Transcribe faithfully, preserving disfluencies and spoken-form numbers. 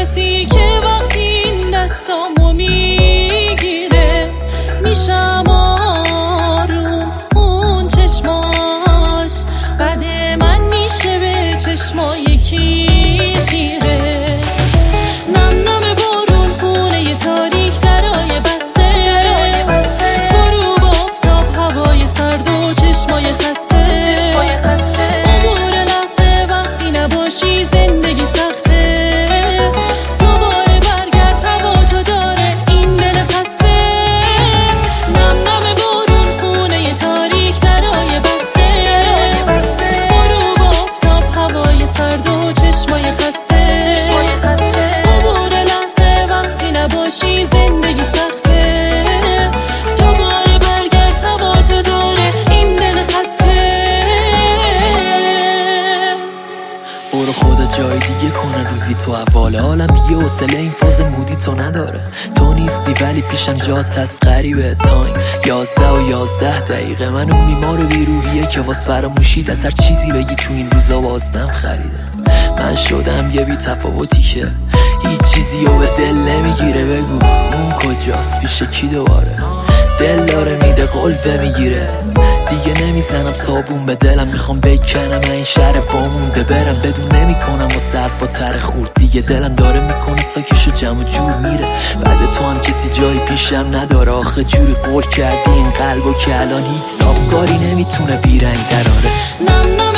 کسی که وقتی این دستامو میگیره میشم آروم. اون چشماش بعد من میشه به چشمای کی خیره. نم نم بارون خونه ی تاریک درای بسته، غروب آفتاب هوای سرد و چشمای خسته. امور لحظه وقتی نباشی زندگی سخته. دوباره برگرد هوا تو داره این دل خسته. نم نم بارون خونه ی تاریک درای بسته، غروب آفتاب هوای سرد و چشمای خسته. امور لحظه وقتی نباشی زندگی سخته. دوباره برگرد هوا تو داره این دل خسته. برو خدا جای دیگه کنه روزی تو اول عالم دیگه حوصله این فاز مودی تو نداره. تو نیستی ولی پیشم جات هست غریبه. تایم یازده و یازده دقیقه. من اون بیمار و بیروحیه که واس فراموشید از هر چیزی بگی تو این روزا بازدم خریده. من شدم یه بی تفاوتی که هیچ چیزی رو به دل نمیگیره. بگو اون کجاست پیش کی دوباره دل داره میده قلبه میگیره. دیگه نمیزنم صابون به دلم، میخوام بکنم این شهر وامونده برم بدون نمیکنم و صرف و تر خورد. دیگه دلم داره میکنه ساکشو جمع و جور میره. بعد تو هم کسی جایی پیشم نداره. آخه جوری قول کردی این قلبو که الان هیچ صافکاری نمیتونه بیرنگ دراره. نم نم